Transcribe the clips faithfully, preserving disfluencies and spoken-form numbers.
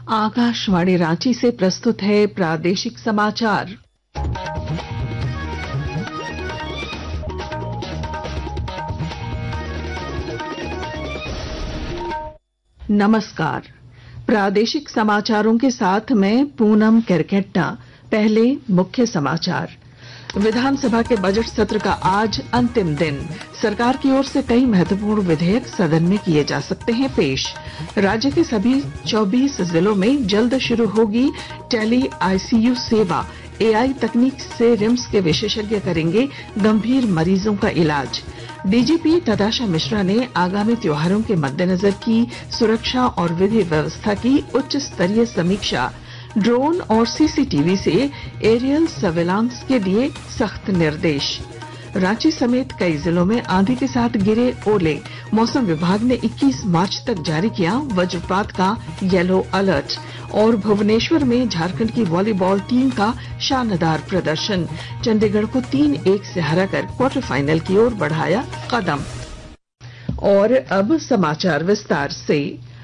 आकाशवाणी रांची से प्रस्तुत है प्रादेशिक समाचार। नमस्कार, प्रादेशिक समाचारों के साथ मैं पूनम केरकेट्टा। पहले मुख्य समाचार। विधानसभा के बजट सत्र का आज अंतिम दिन। सरकार की ओर से कई महत्वपूर्ण विधेयक सदन में किए जा सकते हैं पेश। राज्य के सभी चौबीस जिलों में जल्द शुरू होगी टेली आईसीयू सेवा। एआई तकनीक से रिम्स के विशेषज्ञ करेंगे गंभीर मरीजों का इलाज। डीजीपी तदाशा मिश्रा ने आगामी त्योहारों के मद्देनजर की सुरक्षा और विधि व्यवस्था की उच्च स्तरीय समीक्षा। ड्रोन और सीसीटीवी से एरियल सर्वेलांस के दिए सख्त निर्देश। रांची समेत कई जिलों में आंधी के साथ गिरे ओले। मौसम विभाग ने इक्कीस मार्च तक जारी किया वज्रपात का येलो अलर्ट। और भुवनेश्वर में झारखंड की वॉलीबॉल टीम का शानदार प्रदर्शन। चंडीगढ़ को तीन एक से हराकर क्वार्टर फाइनल की ओर बढ़ाया कदम। और अब समाचार विस्तार से।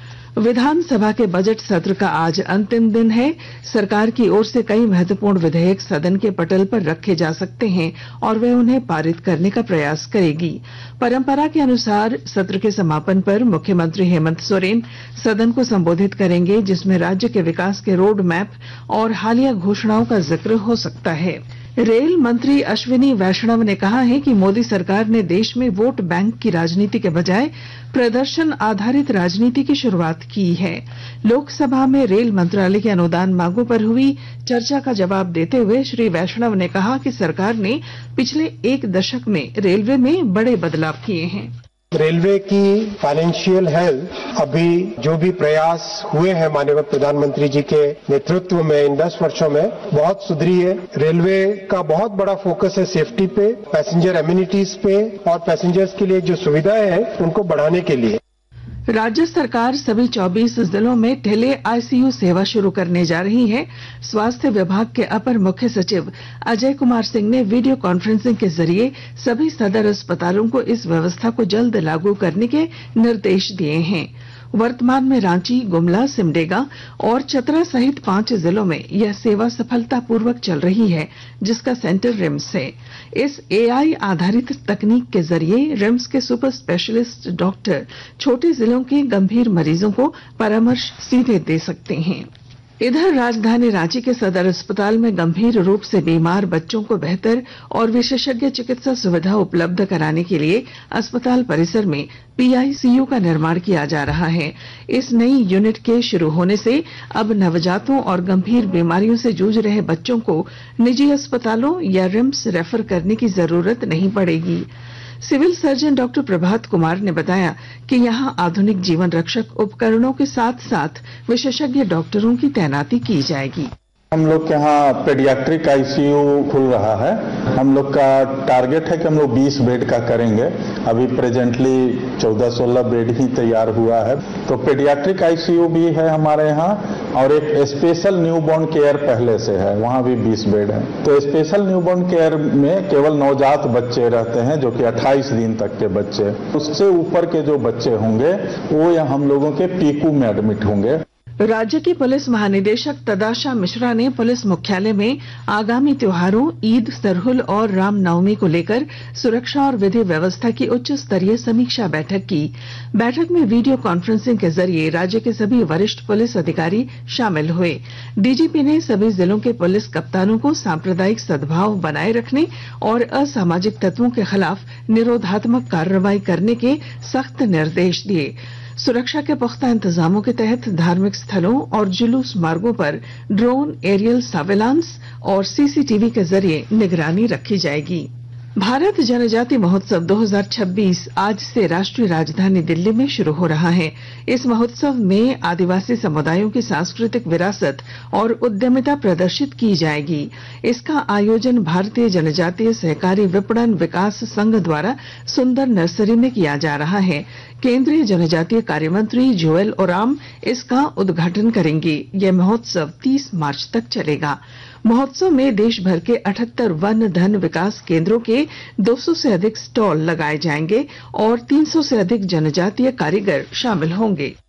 विधानसभा के बजट सत्र का आज अंतिम दिन है। सरकार की ओर से कई महत्वपूर्ण विधेयक सदन के पटल पर रखे जा सकते हैं और वे उन्हें पारित करने का प्रयास करेगी। परंपरा के अनुसार सत्र के समापन पर मुख्यमंत्री हेमंत सोरेन सदन को संबोधित करेंगे, जिसमें राज्य के विकास के रोड मैप और हालिया घोषणाओं का जिक्र हो सकता है। रेल मंत्री अश्विनी वैष्णव ने कहा है कि मोदी सरकार ने देश में वोट बैंक की राजनीति के बजाय प्रदर्शन आधारित राजनीति की शुरुआत की है। लोकसभा में रेल मंत्रालय के अनुदान मांगों पर हुई चर्चा का जवाब देते हुए श्री वैष्णव ने कहा कि सरकार ने पिछले एक दशक में रेलवे में बड़े बदलाव किए हैं। रेलवे की फाइनेंशियल हेल्थ अभी जो भी प्रयास हुए हैं माननीय प्रधानमंत्री जी के नेतृत्व में इन दस वर्षों में बहुत सुधरी है। रेलवे का बहुत बड़ा फोकस है सेफ्टी पे, पैसेंजर एमिनिटीज पे और पैसेंजर्स के लिए जो सुविधाएं हैं उनको बढ़ाने के लिए। राज्य सरकार सभी चौबीस जिलों में टेली आईसीयू सेवा शुरू करने जा रही है। स्वास्थ्य विभाग के अपर मुख्य सचिव अजय कुमार सिंह ने वीडियो कॉन्फ्रेंसिंग के जरिए सभी सदर अस्पतालों को इस व्यवस्था को जल्द लागू करने के निर्देश दिए हैं। वर्तमान में रांची, गुमला, सिमडेगा और चतरा सहित पांच जिलों में यह सेवा सफलतापूर्वक चल रही है, जिसका सेंटर रिम्स है। इस एआई आधारित तकनीक के जरिए रिम्स के सुपर स्पेशलिस्ट डॉक्टर छोटे जिलों के गंभीर मरीजों को परामर्श सीधे दे सकते हैं। इधर राजधानी रांची के सदर अस्पताल में गंभीर रूप से बीमार बच्चों को बेहतर और विशेषज्ञ चिकित्सा सुविधा उपलब्ध कराने के लिए अस्पताल परिसर में पीआईसीयू का निर्माण किया जा रहा है। इस नई यूनिट के शुरू होने से अब नवजातों और गंभीर बीमारियों से जूझ रहे बच्चों को निजी अस्पतालों या रिम्स रेफर करने की जरूरत नहीं पड़ेगी। Civil surgeon doctor Prabhat Kumar ने बताया कि यहां आधुनिक जीवन रक्षक उपकरणों के साथ साथ विशेषज्ञ डॉक्टरों की तैनाती की जाएगी। हम लोग के यहाँ पेडियाट्रिक आईसीयू खुल रहा है। हम लोग का टारगेट है कि हम लोग बीस बेड का करेंगे। अभी प्रेजेंटली चौदह सोलह बेड ही तैयार हुआ है। तो पेडियाट्रिक आईसीयू भी है हमारे यहाँ और एक स्पेशल न्यूबॉर्न केयर पहले से है, वहाँ भी बीस बेड है। तो स्पेशल न्यूबॉर्न केयर में केवल नवजात बच्चे रहते हैं, जो कि अट्ठाईस दिन तक के बच्चे। उससे ऊपर के जो बच्चे होंगे वो या हम लोगों के पीकू में एडमिट होंगे। राज्य की पुलिस महानिदेशक तदाशा मिश्रा ने पुलिस मुख्यालय में आगामी त्योहारों ईद, सरहुल और रामनवमी को लेकर सुरक्षा और विधि व्यवस्था की उच्च स्तरीय समीक्षा बैठक की। बैठक में वीडियो कॉन्फ्रेंसिंग के जरिए राज्य के सभी वरिष्ठ पुलिस अधिकारी शामिल हुए। डीजीपी ने सभी जिलों के पुलिस कप्तानों को सांप्रदायिक सद्भाव बनाए रखने और असामाजिक तत्वों के खिलाफ निरोधात्मक कार्रवाई करने के सख्त निर्देश दिए। सुरक्षा के पुख्ता इंतजामों के तहत धार्मिक स्थलों और जुलूस मार्गों पर ड्रोन, एरियल सर्वेलांस और सीसीटीवी के जरिए निगरानी रखी जाएगी। भारत जनजाति महोत्सव दो हज़ार छब्बीस आज से राष्ट्रीय राजधानी दिल्ली में शुरू हो रहा है। इस महोत्सव में आदिवासी समुदायों की सांस्कृतिक विरासत और उद्यमिता प्रदर्शित की जाएगी। इसका आयोजन भारतीय जनजातीय सहकारी विपणन विकास संघ द्वारा सुंदर नर्सरी में किया जा रहा है। केंद्रीय जनजातीय कार्य मंत्री जोएल ओराम इसका उद्घाटन करेंगे। यह महोत्सव तीस मार्च तक चलेगा। महोत्सव में देश भर के अठहत्तर वन धन विकास केंद्रों के दो सौ से अधिक स्टॉल लगाए जाएंगे और तीन सौ से अधिक जनजातीय कारीगर शामिल होंगे।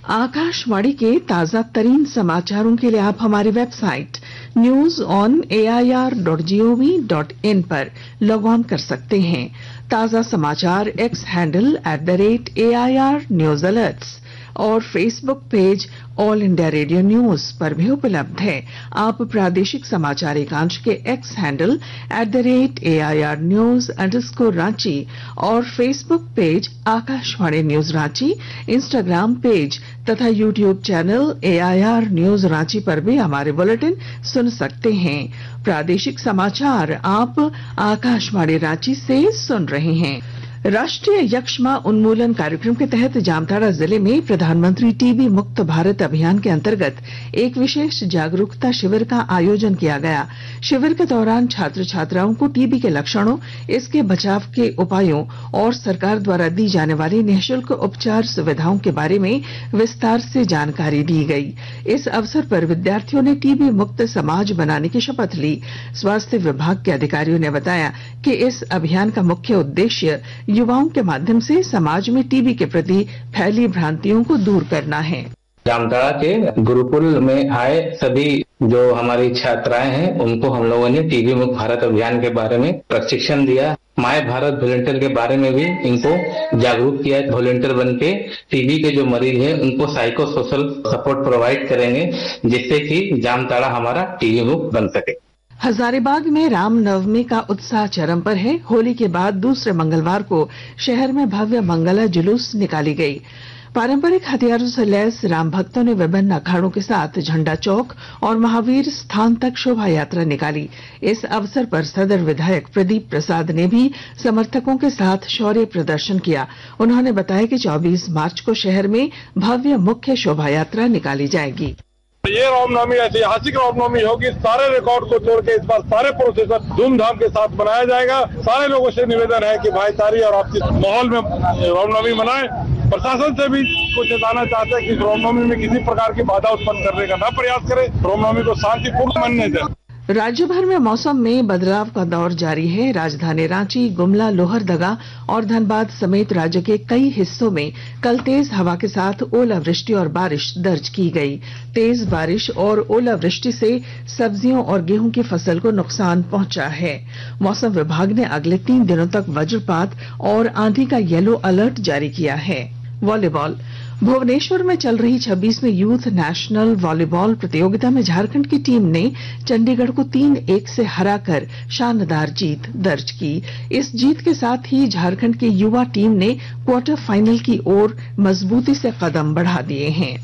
आकाशवाणी के ताजा तरीन समाचारों के लिए आप हमारी website news on A I R dot G O V dot in पर लॉग ऑन कर सकते हैं। ताजा समाचार X handle at the rate A I R news alerts और Facebook page all India radio news पर भी उपलब्ध है। आप प्रादेशिक समाचार एकांश के X handle at the rate A I R news underscore Ranchi और Facebook page Akashvani news Ranchi, Instagram page तथा YouTube channel A I R news Ranchi पर भी हमारे बुलेटिन सुन सकते हैं। प्रादेशिक समाचार आप आकाशवाणी रांची से सुन रहे हैं। राष्ट्रीय यक्ष्मा उन्मूलन कार्यक्रम के तहत जामताड़ा जिले में प्रधानमंत्री टीबी मुक्त भारत अभियान के अंतर्गत एक विशेष जागरूकता शिविर का आयोजन किया गया। शिविर के दौरान छात्र छात्राओं को टीबी के लक्षणों, इसके बचाव के उपायों और सरकार द्वारा दी जाने वाली निःशुल्क उपचार सुविधाओं के बारे में विस्तार से जानकारी दी गई। इस अवसर पर विद्यार्थियों ने टीबी मुक्त समाज बनाने की शपथ ली। स्वास्थ्य विभाग के अधिकारियों ने बताया कि इस अभियान का मुख्य उद्देश्य युवाओं के माध्यम से समाज में टीबी के प्रति फैली भ्रांतियों को दूर करना है। जामताड़ा के गुरुकुल में आए सभी जो हमारी छात्राएं हैं उनको हम लोगों ने टीबी मुक्त भारत अभियान के बारे में प्रशिक्षण दिया। माय भारत वॉलंटियर के बारे में भी इनको जागरूक किया। वॉलंटियर बन के टीबी के जो मरीज हैं उनको साइको सोशल सपोर्ट प्रोवाइड करेंगे, जिससे कि जामताड़ा हमारा टीबी मुक्त बन सके। हजारीबाग में रामनवमी का उत्साह चरम पर है। होली के बाद दूसरे मंगलवार को शहर में भव्य मंगला जुलूस निकाली गई। पारंपरिक हथियारों से लैस राम भक्तों ने विभिन्न अखाड़ों के साथ झंडा चौक और महावीर स्थान तक शोभा यात्रा निकाली। इस अवसर पर सदर विधायक प्रदीप प्रसाद ने भी समर्थकों के साथ शौर्य प्रदर्शन किया। उन्होंने बताया कि चौबीस मार्च को शहर में भव्य मुख्य शोभा यात्रा निकाली जाएगी। ये रामनवमी ऐतिहासिक रामनवमी होगी। सारे रिकॉर्ड को तोड़ के इस बार सारे प्रोसेसर धूमधाम के साथ मनाया जाएगा। सारे लोगों से निवेदन है कि भाईचारे और आपसी माहौल में रामनवमी मनाएं। प्रशासन से भी कुछ बताना चाहते हैं कि रामनवमी में किसी प्रकार की बाधा उत्पन्न करने का न प्रयास करें, रामनवमी को शांतिपूर्ण मनने दें। राज्य भर में मौसम में बदलाव का दौर जारी है। राजधानी रांची, गुमला, लोहरदगा और धनबाद समेत राज्य के कई हिस्सों में कल तेज हवा के साथ ओलावृष्टि और बारिश दर्ज की गई। तेज बारिश और ओलावृष्टि से सब्जियों और गेहूं की फसल को नुकसान पहुंचा है। मौसम विभाग ने अगले तीन दिनों तक वज्रपात और आंधी का येलो अलर्ट जारी किया है। वॉलीबॉल भुवनेश्वर में चल रही छब्बीसवीं यूथ नेशनल वॉलीबॉल प्रतियोगिता में झारखंड की टीम ने चंडीगढ़ को तीन एक से हराकर शानदार जीत दर्ज की। इस जीत के साथ ही झारखंड की युवा टीम ने क्वार्टर फाइनल की ओर मजबूती से कदम बढ़ा दिए हैं।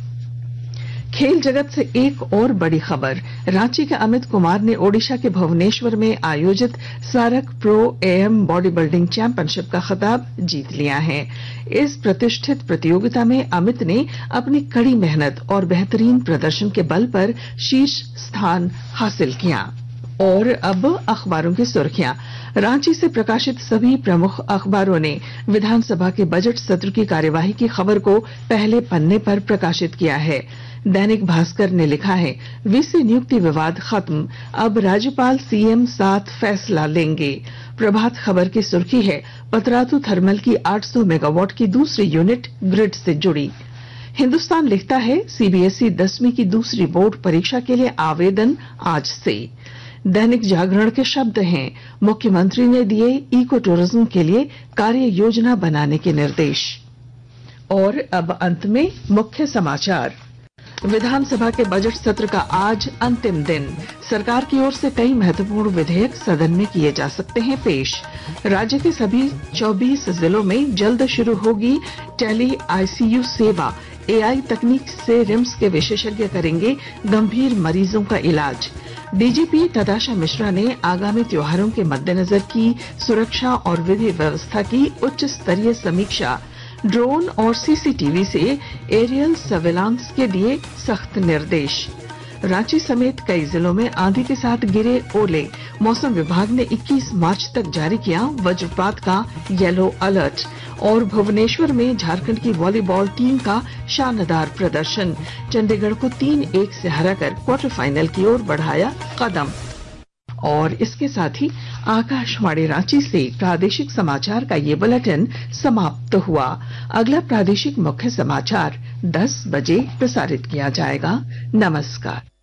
खेल जगत से एक और बड़ी खबर। रांची के अमित कुमार ने ओडिशा के भुवनेश्वर में आयोजित SAARC pro am body building championship का खिताब जीत लिया है। इस प्रतिष्ठित प्रतियोगिता में अमित ने अपनी कड़ी मेहनत और बेहतरीन प्रदर्शन के बल पर शीर्ष स्थान हासिल किया। और अब अखबारों की सुर्खियां। रांची से प्रकाशित सभी प्रमुख अखबारों ने विधानसभा के बजट सत्र की कार्यवाही की खबर को पहले पन्ने पर प्रकाशित किया है। दैनिक भास्कर ने लिखा है, वीसी नियुक्ति विवाद खत्म, अब राज्यपाल सीएम साथ फैसला लेंगे। प्रभात खबर की सुर्खी है, पतरातू थर्मल की आठ सौ मेगावाट की दूसरी यूनिट ग्रिड से जुड़ी। हिंदुस्तान लिखता है, सीबीएसई दसवीं की दूसरी बोर्ड परीक्षा के लिए आवेदन आज से। दैनिक जागरण के शब्द हैं, मुख्यमंत्री ने दिए इको टूरिज्म के लिए कार्य योजना बनाने के निर्देश। और अब अंत में मुख्य समाचार। विधानसभा के बजट सत्र का आज अंतिम दिन। सरकार की ओर से कई महत्वपूर्ण विधेयक सदन में किए जा सकते हैं पेश। राज्य के सभी चौबीस जिलों में जल्द शुरू होगी टेली आईसीयू सेवा। एआई तकनीक से रिम्स के विशेषज्ञ करेंगे गंभीर मरीजों का इलाज। डीजीपी तताशा मिश्रा ने आगामी त्योहारों के मद्देनजर की सुरक्षा और विधि व्यवस्था की उच्च स्तरीय समीक्षा। ड्रोन और सीसीटीवी से एरियल सर्विलांस के दिए सख्त निर्देश। रांची समेत कई जिलों में आंधी के साथ गिरे ओले। मौसम विभाग ने इक्कीस मार्च तक जारी किया वज्रपात का येलो अलर्ट। और भुवनेश्वर में झारखंड की वॉलीबॉल टीम का शानदार प्रदर्शन, चंडीगढ़ को तीन एक से हराकर क्वार्टर फाइनल की ओर बढ़ाया कदम। और इसके साथ ही आकाशवाणी रांची से प्रादेशिक समाचार का ये बुलेटिन समाप्त हुआ। अगला प्रादेशिक मुख्य समाचार दस बजे प्रसारित किया जाएगा। नमस्कार।